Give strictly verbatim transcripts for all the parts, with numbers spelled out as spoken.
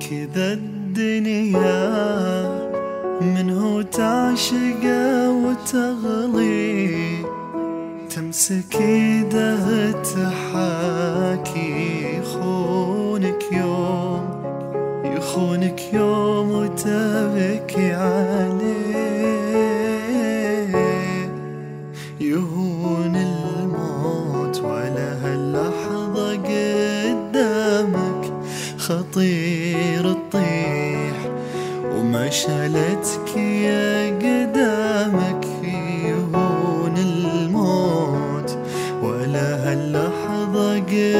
كذا الدنيا منه تعشق وتغلي، تمسك ايده تحاكي، يخونك يوم يخونك يوم وتبكي عليه، يهون الموت ولا هاللحظة قدامك خطير تطيح، ومشالتك يا قدامك يهون الموت ولا هاللحظة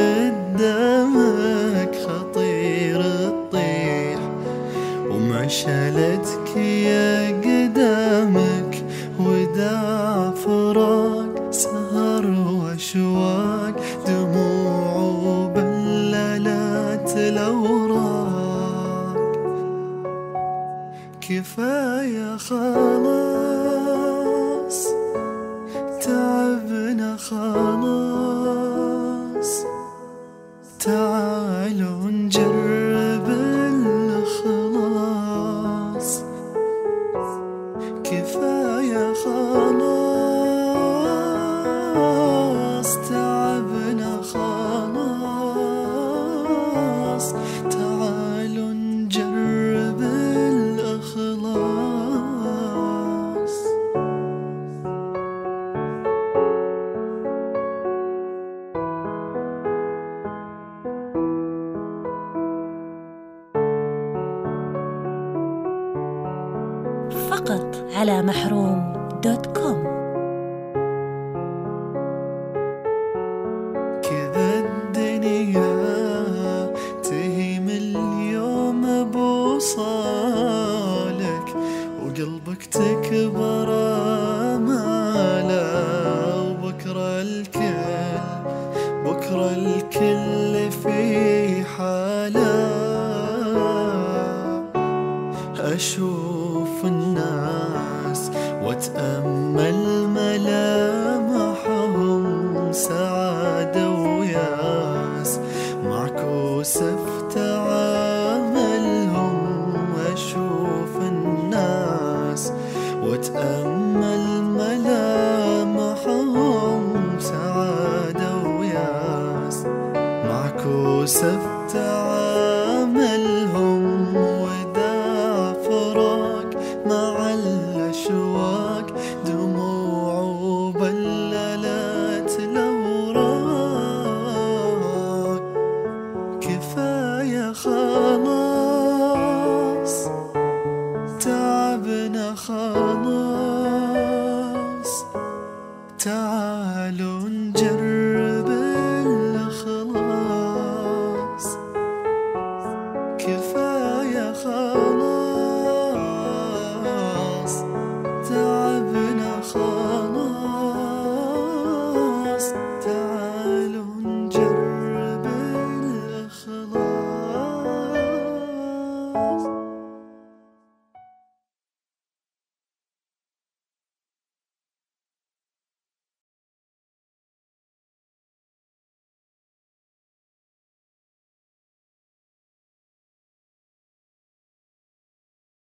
قدامك خطير تطيح، ومشالتك يا قدامك وداع فراق سهر واشواق، دموع وبلالات الأوراق. كفاية خلاص تعبنا خلاص، تعالوا نجرب الخلاص. كفاية خلاص تعبنا خلاص، تعالوا نجرب الإخلاص. فقط على محروم دوت كوم. كذا الدنيا تهيم اليوم بوصالك، وقلبك تكبر آماله، وبكرة الكل بكرة الكل في حاله. أشوف الناس واتأمل ملامحهم، سعادة وياس معكوس في تعاملهم. أشوف الناس واتأمل ملامحهم، سعادة وياس معكوس في تعاملهم.